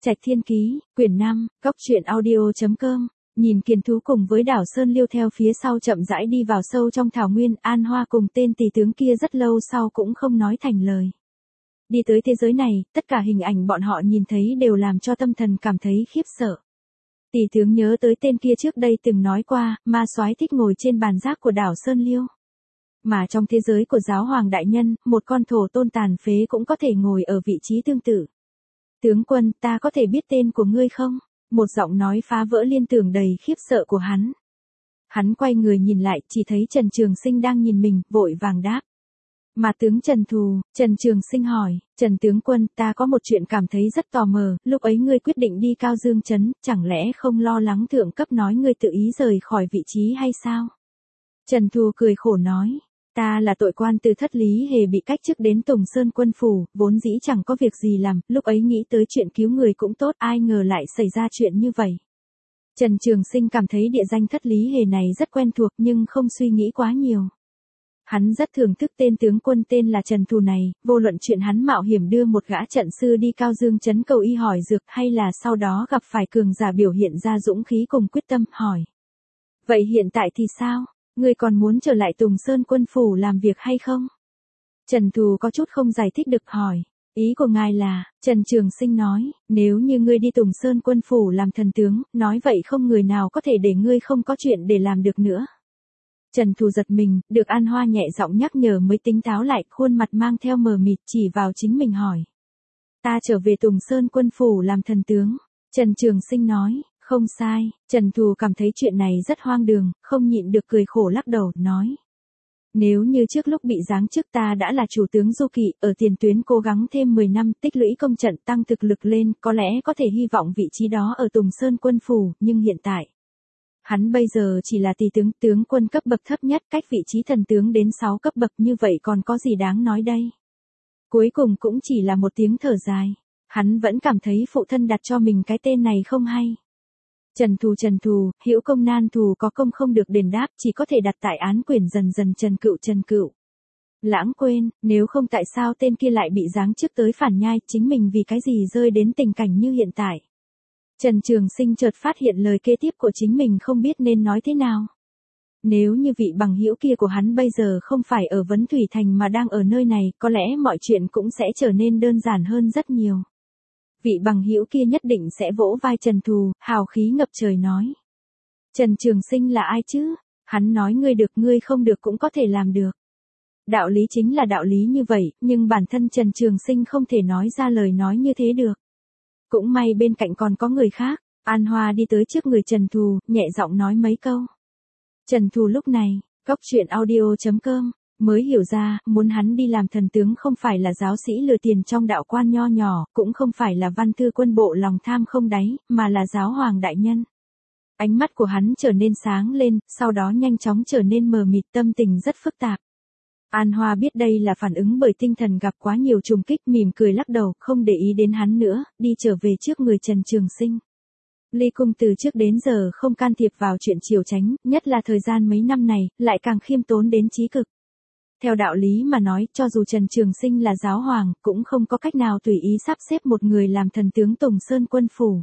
Trạch Thiên Ký, quyển 5, góc truyện audio.com. Nhìn Kiền Thú cùng với Đảo Sơn Liêu theo phía sau chậm rãi đi vào sâu trong thảo nguyên, An Hoa cùng tên tỳ tướng kia rất lâu sau cũng không nói thành lời. Đi tới thế giới này, tất cả hình ảnh bọn họ nhìn thấy đều làm cho tâm thần cảm thấy khiếp sợ. Tỳ tướng nhớ tới tên kia trước đây từng nói qua, ma soái thích ngồi trên bàn giác của Đảo Sơn Liêu. Mà trong thế giới của giáo hoàng đại nhân, một con thổ tôn tàn phế cũng có thể ngồi ở vị trí tương tự. Tướng quân, ta có thể biết tên của ngươi không? Một giọng nói phá vỡ liên tưởng đầy khiếp sợ của hắn. Hắn quay người nhìn lại, chỉ thấy Trần Trường Sinh đang nhìn mình, vội vàng đáp. Mà tướng Trần Thù, Trần Trường Sinh hỏi, Trần tướng quân, ta có một chuyện cảm thấy rất tò mò, lúc ấy ngươi quyết định đi Cao Dương Trấn, chẳng lẽ không lo lắng thượng cấp nói ngươi tự ý rời khỏi vị trí hay sao? Trần Thù cười khổ nói. Ta là tội quan từ Thất Lý Hề bị cách chức đến Tùng Sơn quân phủ, vốn dĩ chẳng có việc gì làm, lúc ấy nghĩ tới chuyện cứu người cũng tốt, ai ngờ lại xảy ra chuyện như vậy. Trần Trường Sinh cảm thấy địa danh Thất Lý Hề này rất quen thuộc nhưng không suy nghĩ quá nhiều. Hắn rất thưởng thức tên tướng quân tên là Trần Thù này, vô luận chuyện hắn mạo hiểm đưa một gã trận sư đi Cao Dương Trấn cầu y hỏi dược hay là sau đó gặp phải cường giả biểu hiện ra dũng khí cùng quyết tâm, hỏi. Vậy hiện tại thì sao? Ngươi còn muốn trở lại Tùng Sơn quân phủ làm việc hay không? Trần Thù có chút không giải thích được hỏi. Ý của ngài là, Trần Trường Sinh nói, nếu như ngươi đi Tùng Sơn quân phủ làm thần tướng, nói vậy không người nào có thể để ngươi không có chuyện để làm được nữa. Trần Thù giật mình, được An Hoa nhẹ giọng nhắc nhở mới tính táo lại, khuôn mặt mang theo mờ mịt chỉ vào chính mình hỏi. Ta trở về Tùng Sơn quân phủ làm thần tướng. Trần Trường Sinh nói. Không sai, Trần Thù cảm thấy chuyện này rất hoang đường, không nhịn được cười khổ lắc đầu, nói. Nếu như trước lúc bị giáng chức ta đã là chủ tướng du kỵ, ở tiền tuyến cố gắng thêm 10 năm tích lũy công trận tăng thực lực lên, có lẽ có thể hy vọng vị trí đó ở Tùng Sơn quân phủ, nhưng hiện tại. Hắn bây giờ chỉ là tỳ tướng, tướng quân cấp bậc thấp nhất, cách vị trí thần tướng đến 6 cấp bậc, như vậy còn có gì đáng nói đây. Cuối cùng cũng chỉ là một tiếng thở dài. Hắn vẫn cảm thấy phụ thân đặt cho mình cái tên này không hay. Trần Thù, hữu công nan thù có công không được đền đáp, chỉ có thể đặt tại án quyền dần dần Trần Cựu. Lãng quên, nếu không tại sao tên kia lại bị giáng chức tới phản nhai, chính mình vì cái gì rơi đến tình cảnh như hiện tại. Trần Trường Sinh chợt phát hiện lời kế tiếp của chính mình không biết nên nói thế nào. Nếu như vị bằng hữu kia của hắn bây giờ không phải ở Vấn Thủy Thành mà đang ở nơi này, có lẽ mọi chuyện cũng sẽ trở nên đơn giản hơn rất nhiều. Vị bằng hữu kia nhất định sẽ vỗ vai Trần Thù, hào khí ngập trời nói. Trần Trường Sinh là ai chứ? Hắn nói ngươi được ngươi không được cũng có thể làm được. Đạo lý chính là đạo lý như vậy, nhưng bản thân Trần Trường Sinh không thể nói ra lời nói như thế được. Cũng may bên cạnh còn có người khác. An Hoa đi tới trước người Trần Thù, nhẹ giọng nói mấy câu. Trần Thù lúc này, góc truyện audio.com. Mới hiểu ra, muốn hắn đi làm thần tướng không phải là giáo sĩ lừa tiền trong đạo quan nho nhỏ, cũng không phải là văn thư quân bộ lòng tham không đáy, mà là giáo hoàng đại nhân. Ánh mắt của hắn trở nên sáng lên, sau đó nhanh chóng trở nên mờ mịt, tâm tình rất phức tạp. An Hoa biết đây là phản ứng bởi tinh thần gặp quá nhiều trùng kích, mỉm cười lắc đầu, không để ý đến hắn nữa, đi trở về trước người Trần Trường Sinh. Ly Cung từ trước đến giờ không can thiệp vào chuyện triều chánh, nhất là thời gian mấy năm này, lại càng khiêm tốn đến chí cực. Theo đạo lý mà nói, cho dù Trần Trường Sinh là giáo hoàng, cũng không có cách nào tùy ý sắp xếp một người làm thần tướng Tùng Sơn quân phủ.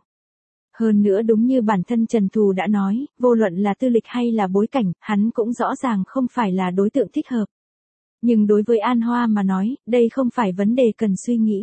Hơn nữa đúng như bản thân Trần Thù đã nói, vô luận là tư lịch hay là bối cảnh, hắn cũng rõ ràng không phải là đối tượng thích hợp. Nhưng đối với An Hoa mà nói, đây không phải vấn đề cần suy nghĩ.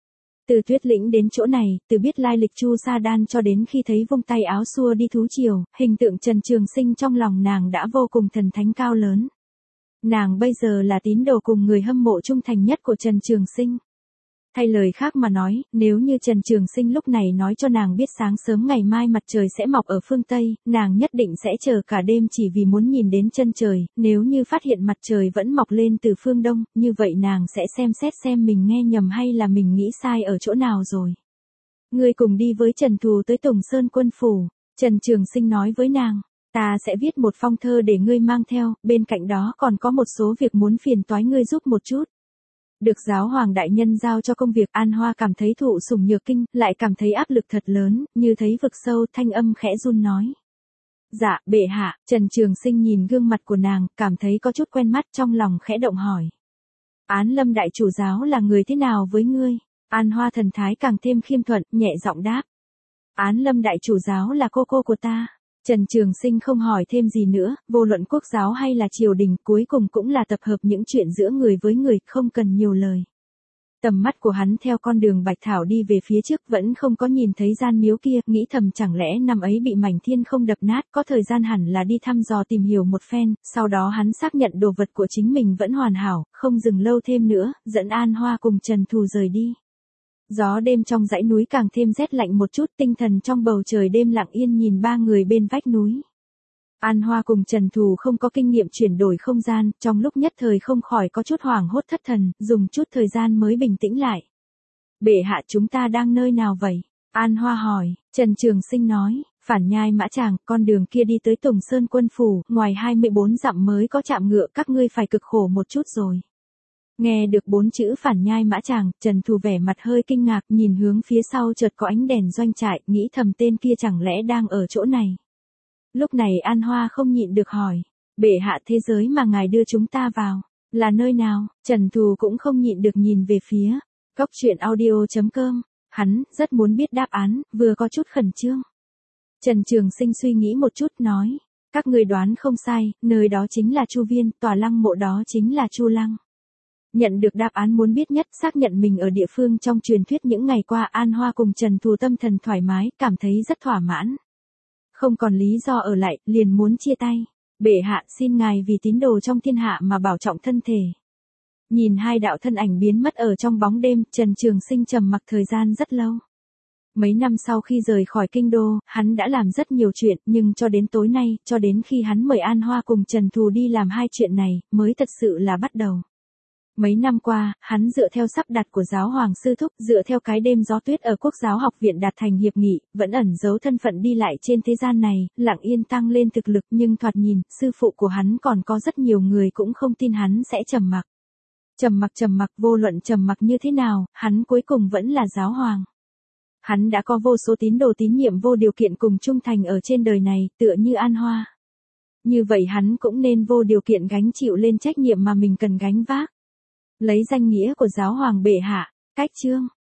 Từ Tuyết Lĩnh đến chỗ này, từ biết lai lịch Chu Sa Đan cho đến khi thấy vung tay áo xua đi thú triều, hình tượng Trần Trường Sinh trong lòng nàng đã vô cùng thần thánh cao lớn. Nàng bây giờ là tín đồ cùng người hâm mộ trung thành nhất của Trần Trường Sinh. Thay lời khác mà nói, nếu như Trần Trường Sinh lúc này nói cho nàng biết sáng sớm ngày mai mặt trời sẽ mọc ở phương Tây, nàng nhất định sẽ chờ cả đêm chỉ vì muốn nhìn đến chân trời, nếu như phát hiện mặt trời vẫn mọc lên từ phương Đông, như vậy nàng sẽ xem xét xem mình nghe nhầm hay là mình nghĩ sai ở chỗ nào rồi. Ngươi cùng đi với Trần Thù tới Tùng Sơn quân phủ, Trần Trường Sinh nói với nàng. Ta sẽ viết một phong thơ để ngươi mang theo, bên cạnh đó còn có một số việc muốn phiền toái ngươi giúp một chút. Được giáo hoàng đại nhân giao cho công việc, An Hoa cảm thấy thụ sủng nhược kinh, lại cảm thấy áp lực thật lớn, như thấy vực sâu, thanh âm khẽ run nói. Dạ, bệ hạ. Trần Trường Sinh nhìn gương mặt của nàng, cảm thấy có chút quen mắt, trong lòng khẽ động hỏi. Án Lâm đại chủ giáo là người thế nào với ngươi? An Hoa thần thái càng thêm khiêm thuận, nhẹ giọng đáp. Án Lâm đại chủ giáo là cô của ta. Trần Trường Sinh không hỏi thêm gì nữa, vô luận quốc giáo hay là triều đình, cuối cùng cũng là tập hợp những chuyện giữa người với người, không cần nhiều lời. Tầm mắt của hắn theo con đường bạch thảo đi về phía trước, vẫn không có nhìn thấy gian miếu kia, nghĩ thầm chẳng lẽ năm ấy bị mảnh thiên không đập nát, có thời gian hẳn là đi thăm dò tìm hiểu một phen, sau đó hắn xác nhận đồ vật của chính mình vẫn hoàn hảo, không dừng lâu thêm nữa, dẫn An Hoa cùng Trần Thù rời đi. Gió đêm trong dãy núi càng thêm rét lạnh một chút, tinh thần trong bầu trời đêm lặng yên nhìn ba người bên vách núi. An Hoa cùng Trần Thù không có kinh nghiệm chuyển đổi không gian, trong lúc nhất thời không khỏi có chút hoảng hốt thất thần, dùng chút thời gian mới bình tĩnh lại. Bệ hạ, chúng ta đang nơi nào vậy? An Hoa hỏi. Trần Trường Sinh nói, Phản Nhai Mã Tràng, con đường kia đi tới Tùng Sơn quân phủ, ngoài 24 dặm mới có trạm ngựa, các ngươi phải cực khổ một chút rồi. Nghe được 4 chữ Phản Nhai Mã Tràng, Trần Thù vẻ mặt hơi kinh ngạc, nhìn hướng phía sau chợt có ánh đèn doanh trại, nghĩ thầm tên kia chẳng lẽ đang ở chỗ này. Lúc này An Hoa không nhịn được hỏi, bệ hạ, thế giới mà ngài đưa chúng ta vào, là nơi nào? Trần Thù cũng không nhịn được nhìn về phía Cốc Truyện Audio.com, hắn rất muốn biết đáp án, vừa có chút khẩn trương. Trần Trường Sinh suy nghĩ một chút nói, các người đoán không sai, nơi đó chính là Chu Viên, tòa lăng mộ đó chính là Chu Lăng. Nhận được đáp án muốn biết nhất, xác nhận mình ở địa phương trong truyền thuyết những ngày qua, An Hoa cùng Trần Thù tâm thần thoải mái, cảm thấy rất thỏa mãn. Không còn lý do ở lại, liền muốn chia tay. Bệ hạ, xin ngài vì tín đồ trong thiên hạ mà bảo trọng thân thể. Nhìn hai đạo thân ảnh biến mất ở trong bóng đêm, Trần Trường Sinh trầm mặc thời gian rất lâu. Mấy năm sau khi rời khỏi kinh đô, hắn đã làm rất nhiều chuyện, nhưng cho đến tối nay, cho đến khi hắn mời An Hoa cùng Trần Thù đi làm hai chuyện này, mới thật sự là bắt đầu. Mấy năm qua, hắn dựa theo sắp đặt của giáo hoàng sư thúc, dựa theo cái đêm gió tuyết ở Quốc giáo học viện đạt thành hiệp nghị, vẫn ẩn giấu thân phận đi lại trên thế gian này, lặng yên tăng lên thực lực, nhưng thoạt nhìn, sư phụ của hắn còn có rất nhiều người cũng không tin hắn sẽ trầm mặc. Trầm mặc, vô luận trầm mặc như thế nào, hắn cuối cùng vẫn là giáo hoàng. Hắn đã có vô số tín đồ tín nhiệm vô điều kiện cùng trung thành ở trên đời này, tựa như An Hoa. Như vậy hắn cũng nên vô điều kiện gánh chịu lên trách nhiệm mà mình cần gánh vác. Lấy danh nghĩa của giáo hoàng bệ hạ, cách chương.